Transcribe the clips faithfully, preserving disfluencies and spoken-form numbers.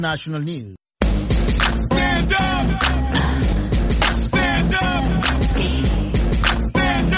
National News. Stand up! Stand up! Stand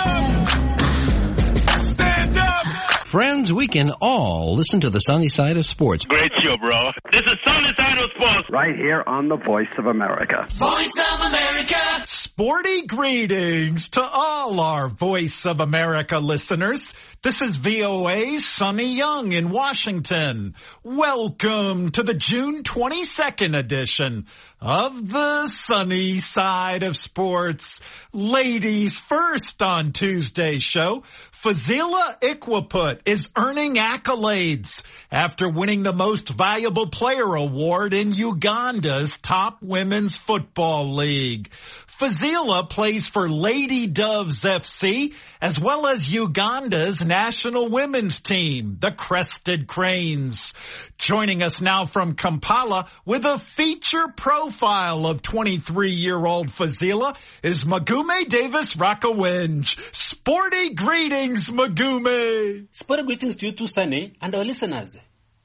up! Stand up! Friends, we can all listen to the sunny side of sports. Great show, bro. This is Sunny Side of Sports. Right here on the Voice of America. Voice of America! Sporty greetings to all our Voice of America listeners. This is V O A's Sonny Young in Washington. Welcome to the June twenty-second edition of the Sunny Side of Sports. Ladies first on Tuesday's show, Fazila Ikwaput is earning accolades after winning the Most Valuable Player award in Uganda's top women's football league. Fazila plays for Lady Doves F C as well as Uganda's national women's team, the Crested Cranes. Joining us now from Kampala with a feature profile of twenty-three-year-old Fazila is Magume Davis Rakawenge. Sporty greetings, Magume. Sporty greetings to you too, Sunny, and our listeners.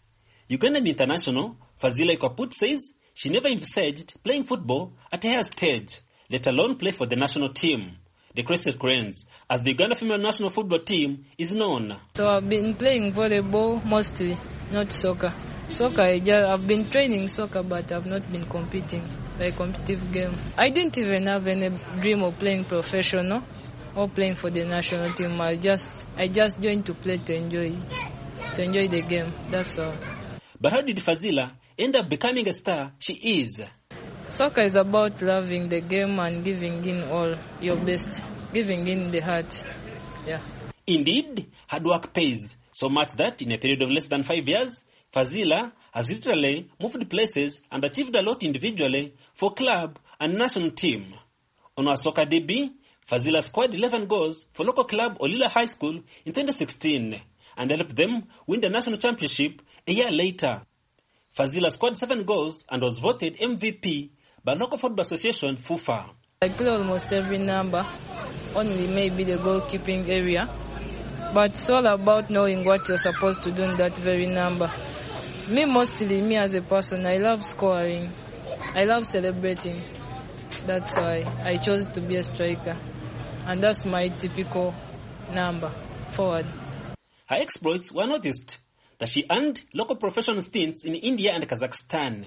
Ugandan international Fazila Ikwaput says she never envisaged playing football at a higher stage, let alone play for the national team, the Crested Cranes, as the Uganda female national football team is known. So I've been playing volleyball mostly, not soccer. Soccer, I just, I've been training soccer, but I've not been competing, like competitive game. I didn't even have any dream of playing professional or playing for the national team. I just, I just joined to play to enjoy it, to enjoy the game. That's all. But how did Fazila end up becoming a star she is? Soccer is about loving the game and giving in all your best, giving in the heart. Yeah. Indeed, hard work pays, so much that in a period of less than five years, Fazila has literally moved places and achieved a lot individually for club and national team. On our soccer debut, Fazila scored eleven goals for local club Olila High School in twenty sixteen and helped them win the national championship a year later. Fazila scored seven goals and was voted M V P by local football association FUFA. I play almost every number, only maybe the goalkeeping area. But it's all about knowing what you're supposed to do in that very number. Me, mostly, me as a person, I love scoring. I love celebrating. That's why I chose to be a striker. And that's my typical number, forward. Her exploits were noticed that she earned local professional stints in India and Kazakhstan.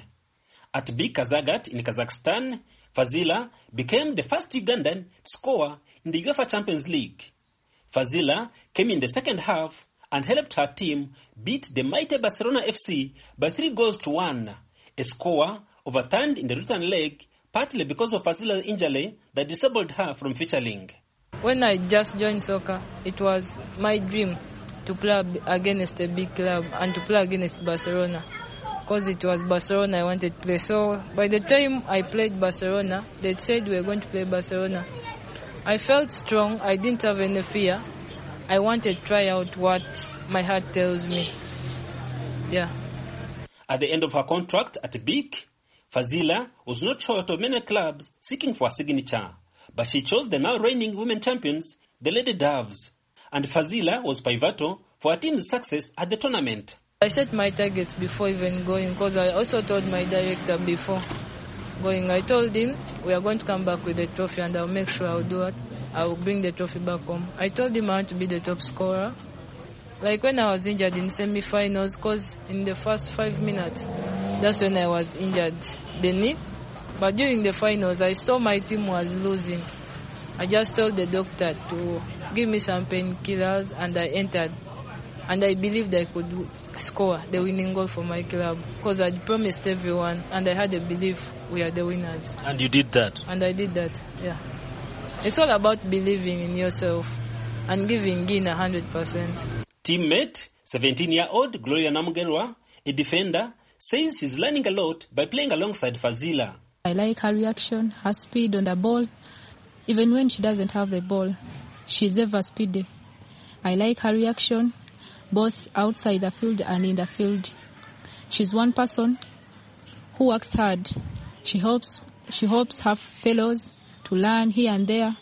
At Big Kazagat in Kazakhstan, Fazila became the first Ugandan to score in the UEFA Champions League. Fazila came in the second half and helped her team beat the mighty Barcelona F C by three goals to one, a score overturned in the return leg, partly because of Fazila's injury that disabled her from featuring. When I just joined soccer, it was my dream to play against a big club and to play against Barcelona, because it was Barcelona I wanted to play. So by the time I played Barcelona, they said we were going to play Barcelona. I felt strong. I didn't have any fear. I wanted to try out what my heart tells me. Yeah. At the end of her contract at B I C, Fazila was not short of many clubs seeking for a signature, but she chose the now reigning women champions, the Lady Doves. And Fazila was pivotal for her team's success at the tournament. I set my targets before even going, because I also told my director before going, I told him we are going to come back with the trophy and I'll make sure I'll do it. I will bring the trophy back home. I told him I want to be the top scorer. Like when I was injured in semi-finals, because in the first five minutes, that's when I was injured, the knee. But during the finals, I saw my team was losing. I just told the doctor to give me some painkillers and I entered. And I believed I could score the winning goal for my club, because I'd promised everyone and I had a belief we are the winners. And you did that? And I did that, yeah. It's all about believing in yourself and giving in one hundred percent. Teammate, seventeen-year-old Gloria Namugerwa, a defender, says he's learning a lot by playing alongside Fazila. I like her reaction, her speed on the ball. Even when she doesn't have the ball, she's ever speedy. I like her reaction, both outside the field and in the field. She's one person who works hard. She hopes, she hopes her fellows to learn here and there.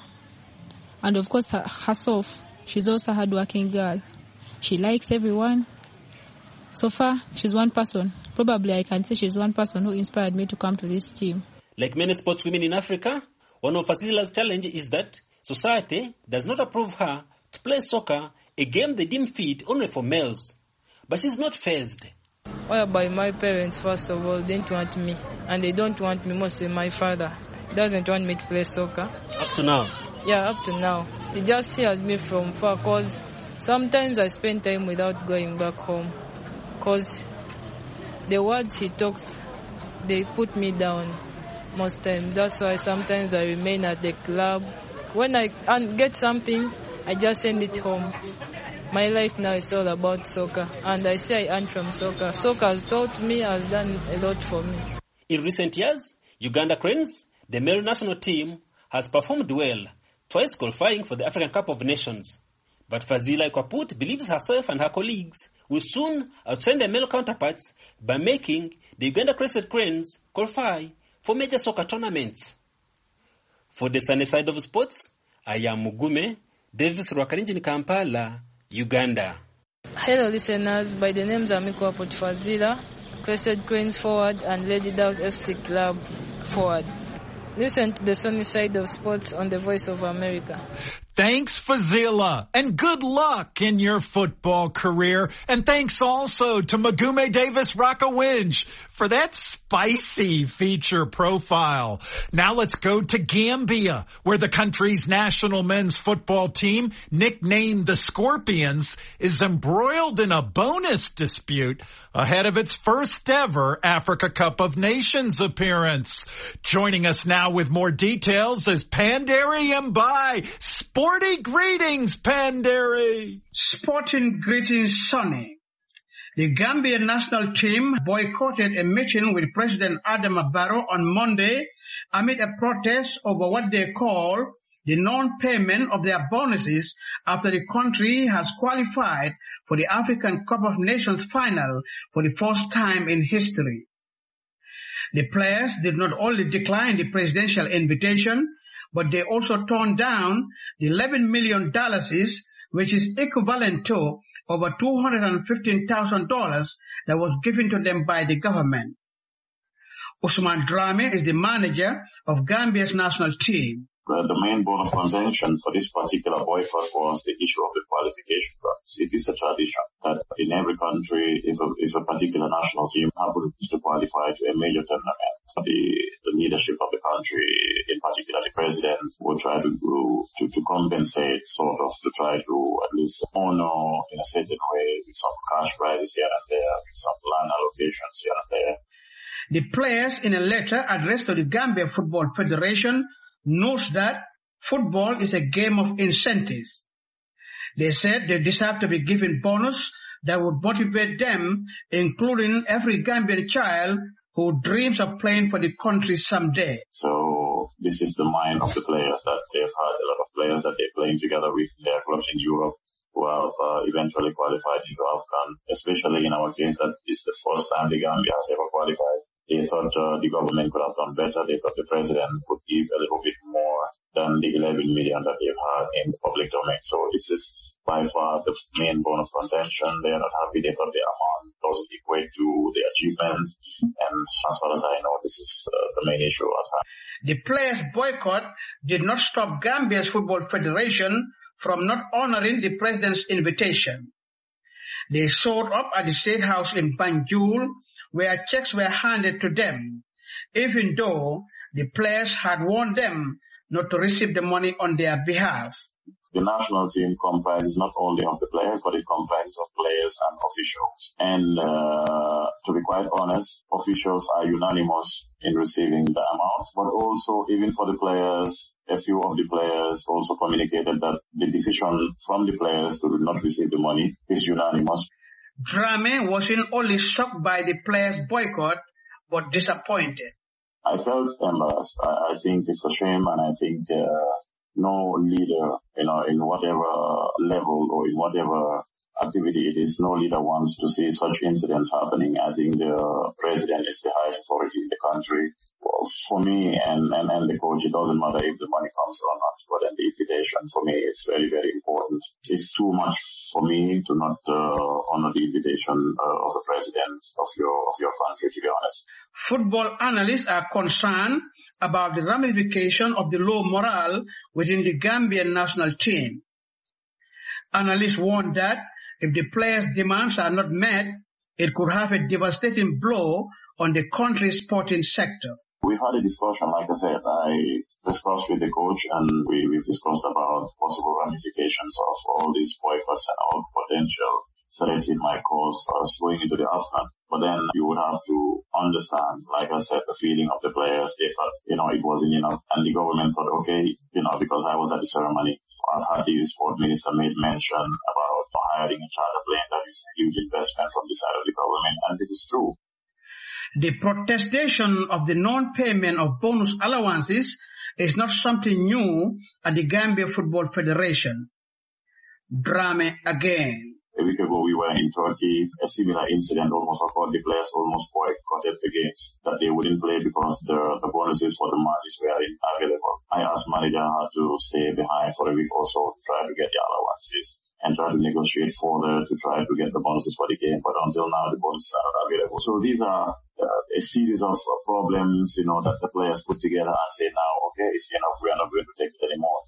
And of course, her, herself, she's also a hard-working girl. She likes everyone. So far, she's one person. Probably I can say she's one person who inspired me to come to this team. Like many sportswomen in Africa, one of Fazila's challenges is that society does not approve her to play soccer, a game they deem fit only for males. But she's not phased. Whereby my parents, first of all, didn't want me. And they don't want me, mostly my father doesn't want me to play soccer. Up to now? Yeah, up to now. He just hears me from far because sometimes I spend time without going back home. Because the words he talks, they put me down most times. That's why sometimes I remain at the club. When I get something, I just send it home. My life now is all about soccer, and I say I earn from soccer. Soccer has taught me, has done a lot for me. In recent years, Uganda Cranes, the male national team, has performed well, twice qualifying for the African Cup of Nations. But Fazila Ikwaput believes herself and her colleagues will soon outshine their male counterparts by making the Uganda Crested Cranes qualify for major soccer tournaments. For the sunny side of sports, I am Mugume, Davis Rwakarinji, Kampala, Uganda. Hello listeners, by the names I'm Ikwaput Fazila, Crested Cranes forward and Lady Dows F C Club forward. Listen to the sunny side of sports on the Voice of America. Thanks, Fazila, and good luck in your football career. And thanks also to Magume Davis Rakawinj for that spicy feature profile. Now let's go to Gambia, where the country's national men's football team, nicknamed the Scorpions, is embroiled in a bonus dispute ahead of its first ever Africa Cup of Nations appearance. Joining us now with more details is Panderi Mbai. Sporty greetings, Panderi. Sporting greetings, Sonny. The Gambian national team boycotted a meeting with President Adama Barrow on Monday amid a protest over what they call the non-payment of their bonuses after the country has qualified for the African Cup of Nations final for the first time in history. The players did not only decline the presidential invitation, but they also turned down the eleven million dollars, which is equivalent to over two hundred fifteen thousand dollars that was given to them by the government. Usman Drame is the manager of Gambia's national team. Uh, the main bone of contention for this particular boycott was the issue of the qualification process. It is a tradition that in every country, if a, if a particular national team happens to qualify to a major tournament, the, the leadership of the country, in particular the president, will try to, to, to compensate, sort of, to try to at least honor in a certain way with some cash prizes here and there, with some land allocations here and there. The players, in a letter addressed to the Gambia Football Federation, notes that football is a game of incentives. They said they deserve to be given bonus that would motivate them, including every Gambian child who dreams of playing for the country someday. So this is the mind of the players, that they've had a lot of players that they're playing together with their clubs in Europe who have uh, eventually qualified into AFCON, especially in our case that is the first time the Gambia has ever qualified. They thought uh, the government could have done better. They thought the president would give a little bit more than the eleven million that they've had in the public domain. So this is by far the main bone of contention. They are not happy. They thought the amount doesn't equate to the achievement. And as far as I know, this is uh, the main issue at hand. The players' boycott did not stop Gambia's Football Federation from not honoring the president's invitation. They showed up at the State House in Banjul, where checks were handed to them, even though the players had warned them not to receive the money on their behalf. The national team comprises not only of the players, but it comprises of players and officials. And uh, to be quite honest, officials are unanimous in receiving the amount, but also even for the players, a few of the players also communicated that the decision from the players to not receive the money is unanimous. Drame wasn't only shocked by the players' boycott, but disappointed. I felt embarrassed. I, I think it's a shame, and I think uh, no leader, you know, in whatever level or in whatever activity. It is no leader wants to see such incidents happening. I think the president is the highest authority in the country. Well, for me and, and, and the coach, it doesn't matter if the money comes or not, but then the invitation for me is very, very important. It's too much for me to not uh, honor the invitation uh, of the president of your of your country, to be honest. Football analysts are concerned about the ramification of the low morale within the Gambian national team. Analysts warn that if the players' demands are not met, it could have a devastating blow on the country's sporting sector. We've had a discussion, like I said, I discussed with the coach and we, we've discussed about possible ramifications of all these boycotts and all potential threats it might cause us going into the AFCON. But then you would have to understand, like I said, the feeling of the players. They thought, you know, it wasn't enough. And the government thought, okay, you know, because I was at the ceremony, I've had the sport minister made mention about hiring a charter plane. That is a huge investment from the side of the government. And this is true. The protestation of the non-payment of bonus allowances is not something new at the Gambia Football Federation. Drame again. A week ago we were in Turkey. A similar incident almost occurred. The players almost boycotted the games, that they wouldn't play because the, the bonuses for the matches were available. I asked manager how to stay behind for a week or so to try to get the allowances and try to negotiate further to try to get the bonuses for the game. But until now, the bonuses are not available. So these are uh, a series of uh, problems, you know, that the players put together and say, now, okay, it's enough. We are not going to take it anymore.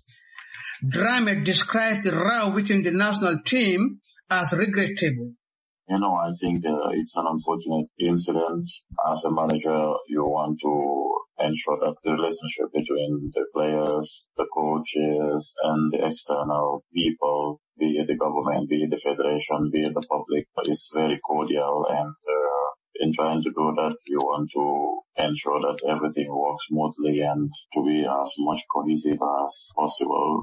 Drame described the row within the national team as regrettable. You know, I think uh, it's an unfortunate incident. As a manager, you want to ensure that the relationship between the players, the coaches, and the external people, be it the government, be it the federation, be it the public, is very cordial. And uh, in trying to do that, you want to ensure that everything works smoothly and to be as much cohesive as possible.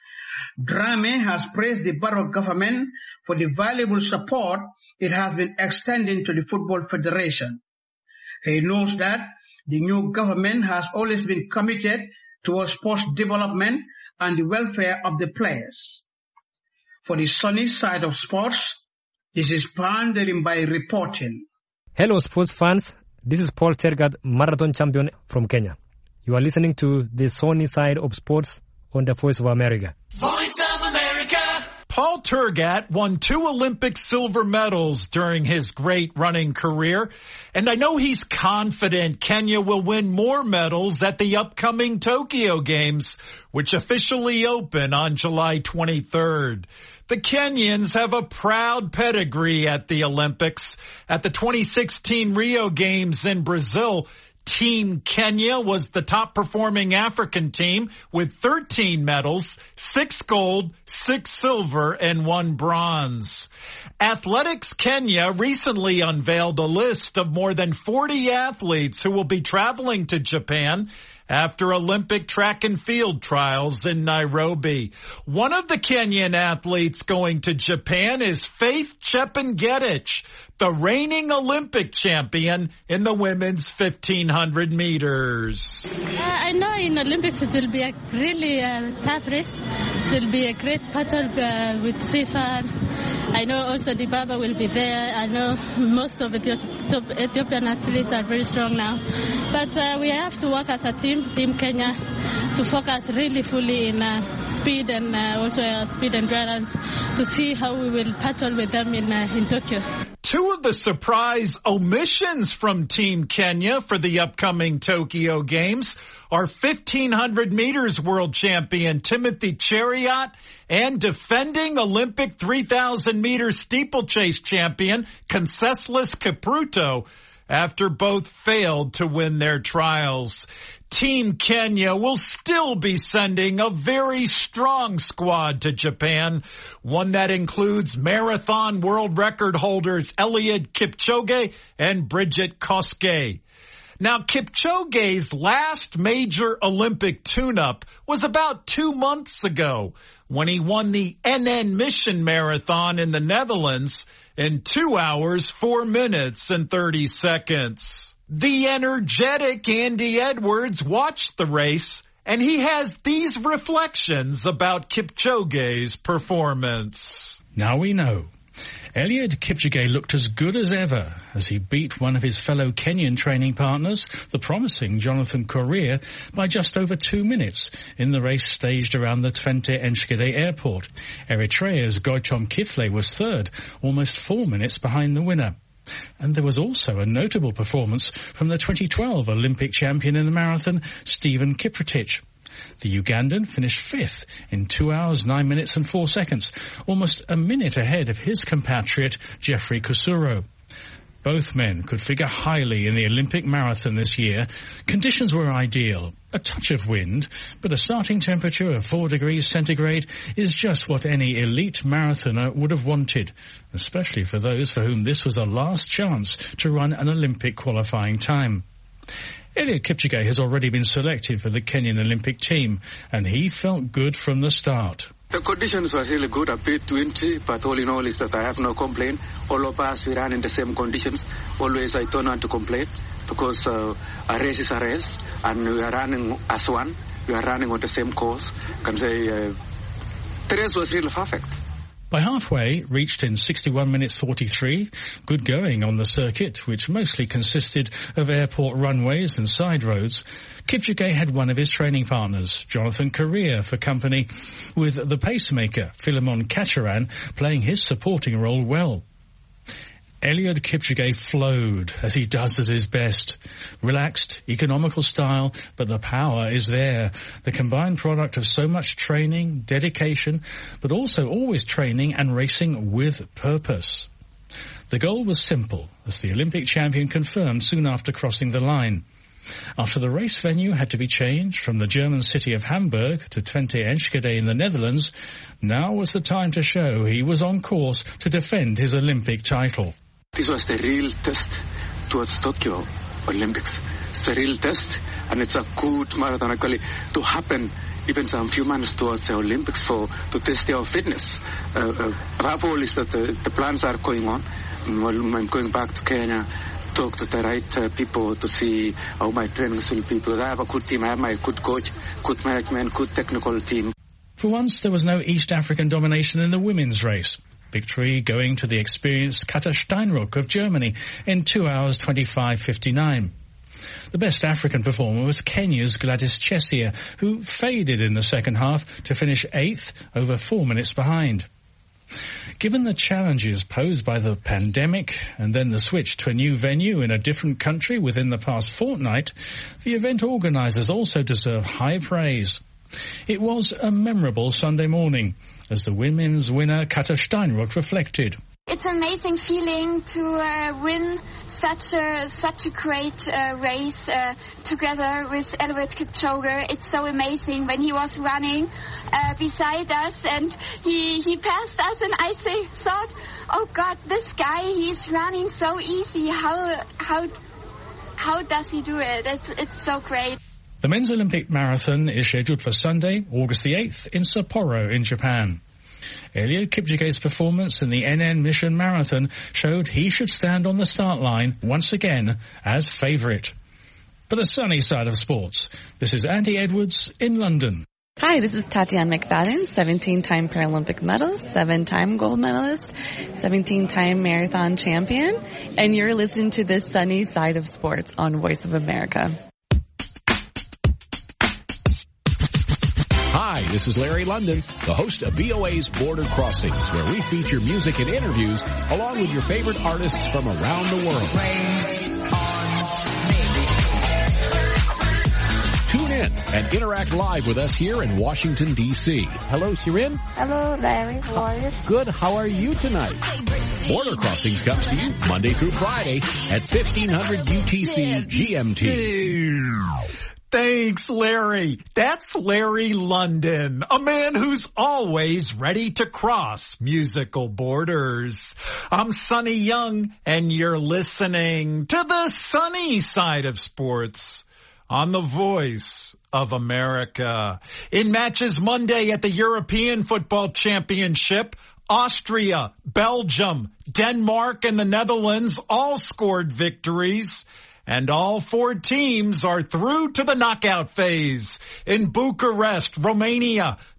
Drame has praised the Barrow government for the valuable support it has been extending to the Football Federation. He knows that the new government has always been committed towards sports development and the welfare of the players. For the sunny side of sports, this is Pandering by reporting. Hello sports fans, this is Paul Tergat, marathon champion from Kenya. You are listening to the sunny side of sports on the Voice of America. Voice of America. Paul Tergat won two Olympic silver medals during his great running career, and I know he's confident Kenya will win more medals at the upcoming Tokyo Games, which officially open on July twenty-third. The Kenyans have a proud pedigree at the Olympics. At the twenty sixteen Rio Games in Brazil, Team Kenya was the top performing African team with thirteen medals, six gold, six silver, and one bronze. Athletics Kenya recently unveiled a list of more than forty athletes who will be traveling to Japan after Olympic track and field trials in Nairobi. One of the Kenyan athletes going to Japan is Faith Chepngetich, the reigning Olympic champion in the women's fifteen hundred meters. Uh, I know in Olympics it will be a really uh, tough race. It will be a great battle uh, with Sifan. I know also Dibaba will be there. I know most of the Ethiopian athletes are very strong now. But uh, we have to work as a team, Team Kenya, to focus really fully in uh, speed and uh, also uh, speed endurance to see how we will battle with them in, uh, in Tokyo. Two of the surprise omissions from Team Kenya for the upcoming Tokyo Games are fifteen hundred meters world champion Timothy Cheruiyot and defending Olympic three thousand meter steeplechase champion Conseslus Kipruto, after both failed to win their trials. Team Kenya will still be sending a very strong squad to Japan, one that includes marathon world record holders Eliud Kipchoge and Brigid Kosgei. Now, Kipchoge's last major Olympic tune-up was about two months ago when he won the N N Mission Marathon in the Netherlands in two hours, four minutes, and thirty seconds. The energetic Andy Edwards watched the race, and he has these reflections about Kipchoge's performance. Now we know Eliud Kipchoge looked as good as ever as he beat one of his fellow Kenyan training partners, the promising Jonathan Korir, by just over two minutes in the race staged around the Twente Enschede airport. Eritrea's Goitom Kifle was third, almost four minutes behind the winner. And there was also a notable performance from the twenty twelve Olympic champion in the marathon, Stephen Kiprotich. The Ugandan finished fifth in two hours, nine minutes and four seconds, almost a minute ahead of his compatriot Geoffrey Kusuro. Both men could figure highly in the Olympic marathon this year. Conditions were ideal. A touch of wind, but a starting temperature of four degrees centigrade is just what any elite marathoner would have wanted, especially for those for whom this was a last chance to run an Olympic qualifying time. Eliud Kipchoge has already been selected for the Kenyan Olympic team, and he felt good from the start. The conditions were really good, a bit windy, but all in all is that I have no complaint. All of us, we ran in the same conditions. Always I don't want to complain because uh, a race is a race, and we are running as one. We are running on the same course. I can say uh, the race was really perfect. By halfway, reached in sixty-one minutes forty-three, good going on the circuit, which mostly consisted of airport runways and side roads, Kipchoge had one of his training partners, Jonathan Korir, for company, with the pacemaker, Philemon Kacharan, playing his supporting role well. Eliud Kipchoge flowed, as he does at his best. Relaxed, economical style, but the power is there. The combined product of so much training, dedication, but also always training and racing with purpose. The goal was simple, as the Olympic champion confirmed soon after crossing the line. After the race venue had to be changed from the German city of Hamburg to Twente Enschede in the Netherlands, now was the time to show he was on course to defend his Olympic title. This was the real test towards Tokyo Olympics. It's a real test, and it's a good marathon actually to happen even some few months towards the Olympics for to test your fitness. Uh, uh, above all is that uh, the plans are going on. I'm going back to Kenya, talk to the right uh, people to see how my trainings will be. Because I have a good team, I have my good coach, good management, good technical team. For once, there was no East African domination in the women's race. Victory going to the experienced Katja Steinruck of Germany in two hours twenty-five fifty-nine. The best African performer was Kenya's Gladys Chesia, who faded in the second half to finish eighth, over four minutes behind. Given the challenges posed by the pandemic and then the switch to a new venue in a different country within the past fortnight, the event organisers also deserve high praise. It was a memorable Sunday morning, as the women's winner Katja Steinruck reflected. It's an amazing feeling to uh, win such a such a great uh, race uh, together with Eliud Kipchoge. It's so amazing when he was running uh, beside us and he he passed us, and I say, thought, oh God, this guy, he's running so easy. How how how does he do it? It's it's so great. The men's Olympic marathon is scheduled for Sunday, August the eighth, in Sapporo in Japan. Eliud Kipchoge's performance in the N N Mission Marathon showed he should stand on the start line once again as favourite. For the sunny side of sports, this is Andy Edwards in London. Hi, this is Tatiana McFadden, seventeen-time Paralympic medalist, seven-time gold medalist, seventeen-time marathon champion, and you're listening to the sunny side of sports on Voice of America. Hi, this is Larry London, the host of V O A's Border Crossings, where we feature music and interviews along with your favorite artists from around the world. Tune in and interact live with us here in Washington, D C Hello, Shirin. Hello, Larry. How are you? Good. How are you tonight? Border Crossings comes to you Monday through Friday at fifteen hundred U T C G M T. Thanks, Larry. That's Larry London, a man who's always ready to cross musical borders. I'm Sonny Young, and you're listening to the sunny side of sports on the Voice of America. In matches Monday at the European Football Championship, Austria, Belgium, Denmark, and the Netherlands all scored victories. And all four teams are through to the knockout phase. In Bucharest, Romania,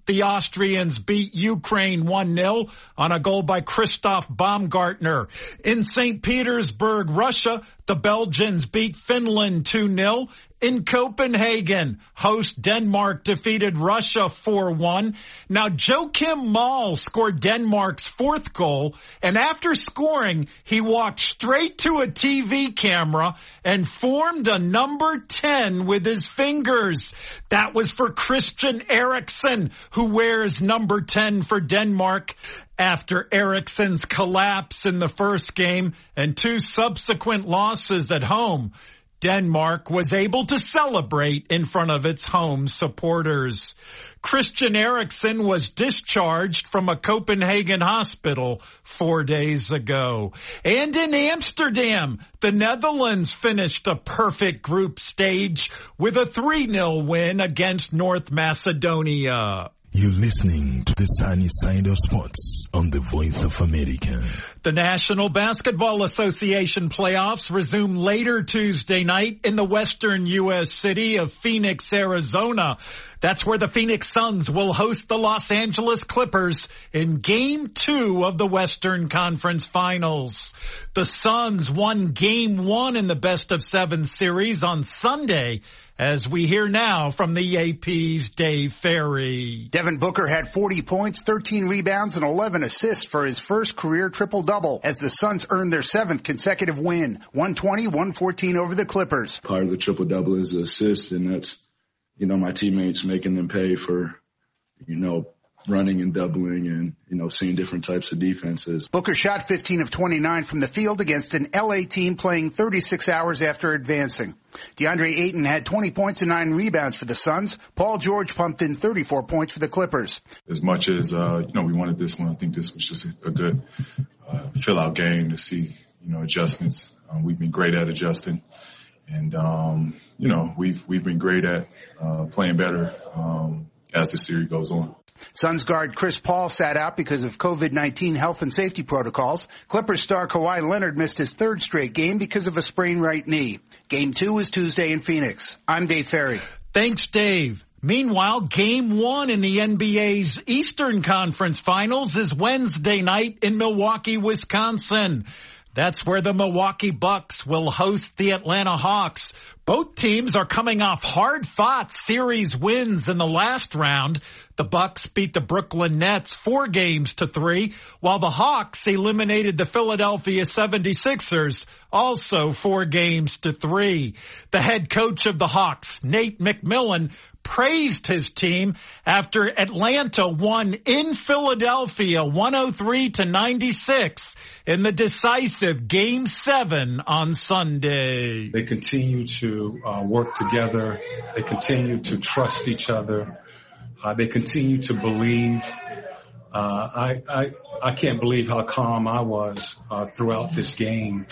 the Austrians beat Ukraine one nil on a goal by Christoph Baumgartner. In Saint Petersburg, Russia, the Belgians beat Finland two nil. In Copenhagen, host Denmark defeated Russia four one. Now, Joachim Mahl scored Denmark's fourth goal, and after scoring, he walked straight to a T V camera and formed a number ten with his fingers. That was for Christian Eriksen, who wears number ten for Denmark. After Eriksen's collapse in the first game and two subsequent losses at home, Denmark was able to celebrate in front of its home supporters. Christian Eriksen was discharged from a Copenhagen hospital four days ago. And in Amsterdam, the Netherlands finished a perfect group stage with a three nil win against North Macedonia. You're listening to the Sunny Side of Sports on the Voice of America. The National Basketball Association playoffs resume later Tuesday night in the western U S city of Phoenix, Arizona. That's where the Phoenix Suns will host the Los Angeles Clippers in Game two of the Western Conference Finals. The Suns won Game one in the best of seven series on Sunday, as we hear now from the A P's Dave Ferry. Devin Booker had forty points, thirteen rebounds, and eleven assists for his first career triple-double as the Suns earned their seventh consecutive win, one twenty to one fourteen over the Clippers. Part of the triple-double is the assist, and that's, you know, my teammates making them pay for, you know, running and doubling and, you know, seeing different types of defenses. Booker shot fifteen of twenty-nine from the field against an L A team playing thirty-six hours after advancing. DeAndre Ayton had twenty points and nine rebounds for the Suns. Paul George pumped in thirty-four points for the Clippers. As much as, uh, you know, we wanted this one, I think this was just a, a good uh, fill-out game to see, you know, adjustments. Uh, we've been great at adjusting. And, um, you know, we've, we've been great at uh, playing better um, as the series goes on. Suns guard Chris Paul sat out because of COVID nineteen health and safety protocols. Clippers star Kawhi Leonard missed his third straight game because of a sprained right knee. Game two is Tuesday in Phoenix. I'm Dave Ferry. Thanks, Dave. Meanwhile, Game one in the N B A's Eastern Conference Finals is Wednesday night in Milwaukee, Wisconsin. That's where the Milwaukee Bucks will host the Atlanta Hawks. Both teams are coming off hard-fought series wins in the last round. The Bucks beat the Brooklyn Nets four games to three, while the Hawks eliminated the Philadelphia seventy-sixers also four games to three. The head coach of the Hawks, Nate McMillan, praised his team after Atlanta won in Philadelphia one oh three to ninety-six in the decisive Game seven on Sunday. They continue to uh, work together. They continue to trust each other. Uh, they continue to believe. Uh, I, I, I can't believe how calm I was uh, throughout this game.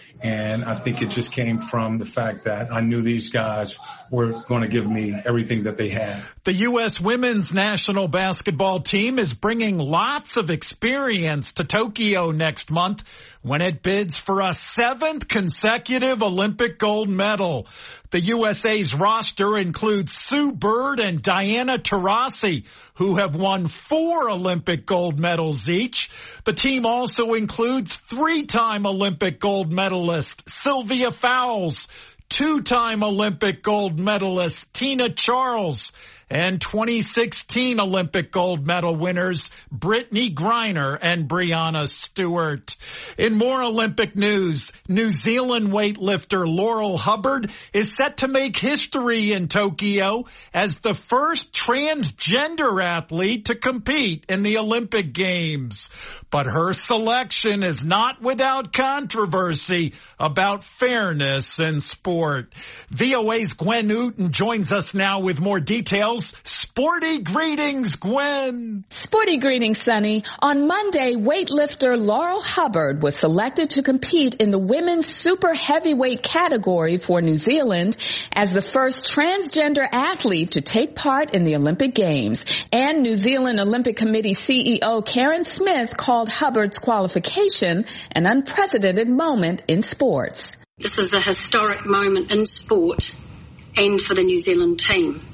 And I think it just came from the fact that I knew these guys were going to give me everything that they had. The U S women's national basketball team is bringing lots of experience to Tokyo next month when it bids for a seventh consecutive Olympic gold medal. The U S A's roster includes Sue Bird and Diana Taurasi, who have won four Olympic gold medals each. The team also includes three-time Olympic gold medalist Sylvia Fowles, two-time Olympic gold medalist Tina Charles, and twenty sixteen Olympic gold medal winners Brittany Griner and Brianna Stewart. In more Olympic news, New Zealand weightlifter Laurel Hubbard is set to make history in Tokyo as the first transgender athlete to compete in the Olympic Games. But her selection is not without controversy about fairness in sport. V O A's Gwen Newton joins us now with more details. Sporty greetings, Gwen. Sporty greetings, Sonny. On Monday, weightlifter Laurel Hubbard was selected to compete in the women's super heavyweight category for New Zealand as the first transgender athlete to take part in the Olympic Games. And New Zealand Olympic Committee C E O Karen Smith called Hubbard's qualification an unprecedented moment in sports. This is a historic moment in sport and for the New Zealand team.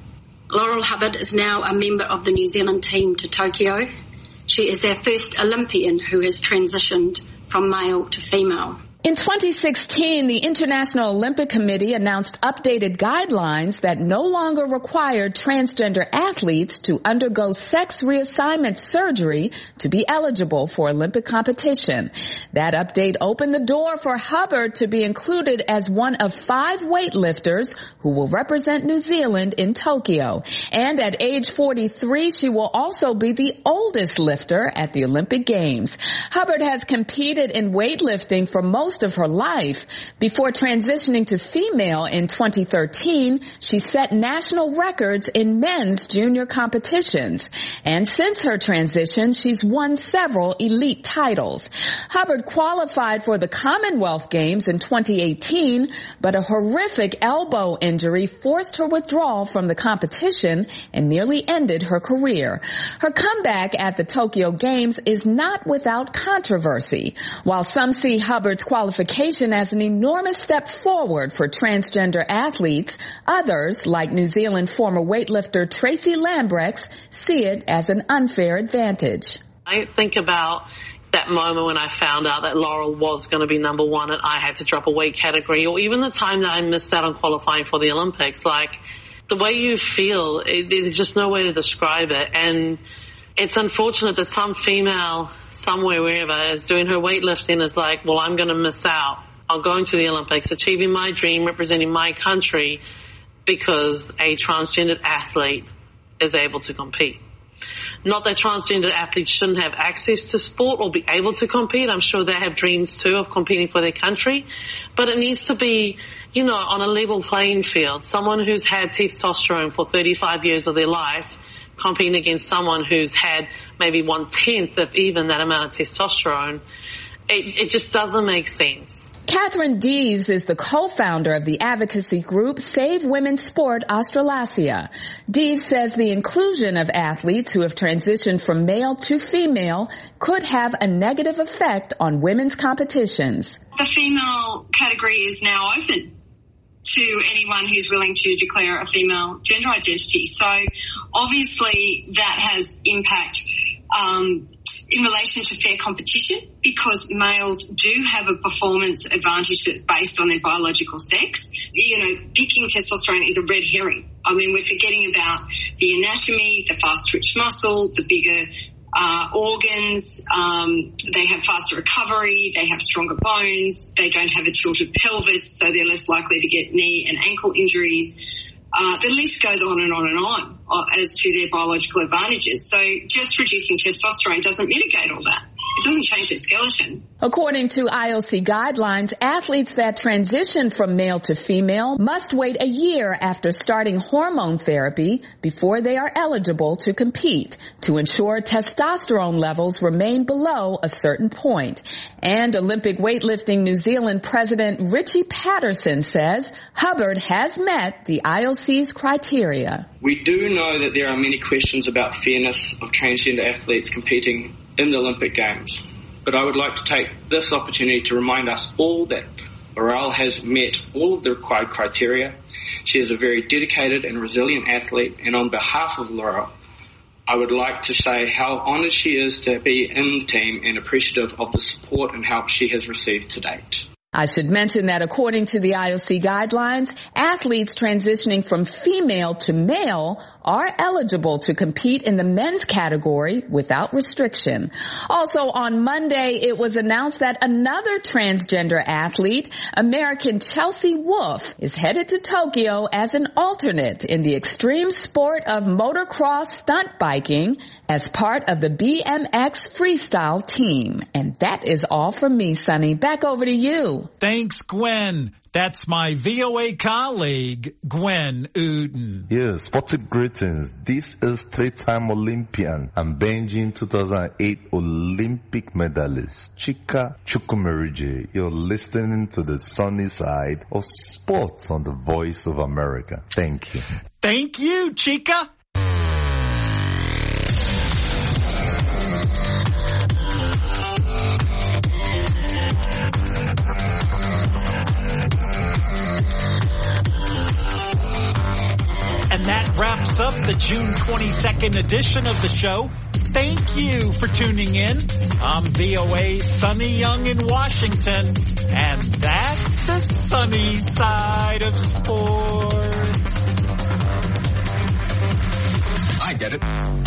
Laurel Hubbard is now a member of the New Zealand team to Tokyo. She is our first Olympian who has transitioned from male to female. In twenty sixteen, the International Olympic Committee announced updated guidelines that no longer required transgender athletes to undergo sex reassignment surgery to be eligible for Olympic competition. That update opened the door for Hubbard to be included as one of five weightlifters who will represent New Zealand in Tokyo. And at age forty-three, she will also be the oldest lifter at the Olympic Games. Hubbard has competed in weightlifting for most of her life. Before transitioning to female in twenty thirteen, she set national records in men's junior competitions. And since her transition, she's won several elite titles. Hubbard qualified for the Commonwealth Games in twenty eighteen, but a horrific elbow injury forced her withdrawal from the competition and nearly ended her career. Her comeback at the Tokyo Games is not without controversy. While some see Hubbard's qualification as an enormous step forward for transgender athletes, others, like New Zealand former weightlifter Tracy Lambrechts, see it as an unfair advantage. I think about that moment when I found out that Laurel was going to be number one and I had to drop a weight category, or even the time that I missed out on qualifying for the Olympics. Like, the way you feel, it, there's just no way to describe it. And it's unfortunate that some female somewhere, wherever, is doing her weightlifting is like, well, I'm going to miss out on going to the Olympics, achieving my dream, representing my country, because a transgendered athlete is able to compete. Not that transgender athletes shouldn't have access to sport or be able to compete. I'm sure they have dreams too of competing for their country. But it needs to be, you know, on a level playing field. Someone who's had testosterone for thirty-five years of their life competing against someone who's had maybe one-tenth of even that amount of testosterone, it, it just doesn't make sense. Catherine Deves is the co-founder of the advocacy group Save Women's Sport Australasia. Deves says the inclusion of athletes who have transitioned from male to female could have a negative effect on women's competitions. The female category is now open to anyone who's willing to declare a female gender identity. So obviously that has impact um, in relation to fair competition, because males do have a performance advantage that's based on their biological sex. You know, picking testosterone is a red herring. I mean, we're forgetting about the anatomy, the fast twitch muscle, the bigger uh, organs. Um, they have faster recovery. They have stronger bones. They don't have a tilted pelvis, so they're less likely to get knee and ankle injuries. Uh, the list goes on and on and on uh, as to their biological advantages. So just reducing testosterone doesn't mitigate all that. It doesn't change their skeleton. According to I O C guidelines, athletes that transition from male to female must wait a year after starting hormone therapy before they are eligible to compete to ensure testosterone levels remain below a certain point. And Olympic Weightlifting New Zealand President Richie Patterson says Hubbard has met the I O C's criteria. We do know that there are many questions about fairness of transgender athletes competing in the Olympic Games. But I would like to take this opportunity to remind us all that Laurel has met all of the required criteria. She is a very dedicated and resilient athlete, and on behalf of Laurel, I would like to say how honoured she is to be in the team and appreciative of the support and help she has received to date. I should mention that according to the I O C guidelines, athletes transitioning from female to male are eligible to compete in the men's category without restriction. Also on Monday, it was announced that another transgender athlete, American Chelsea Wolfe, is headed to Tokyo as an alternate in the extreme sport of motocross stunt biking as part of the B M X freestyle team. And that is all from me, Sonny. Back over to you. Thanks, Gwen. That's my V O A colleague, Gwen Uden. Yes, sporting greetings. This is three-time Olympian and Beijing two thousand eight Olympic medalist, Chika Chukwumerije. You're listening to the sunny side of sports on the Voice of America. Thank you. Thank you, Chika. And that wraps up the June twenty-second edition of the show. Thank you for tuning in. I'm V O A's Sonny Young in Washington, and that's the sunny side of sports. I get it.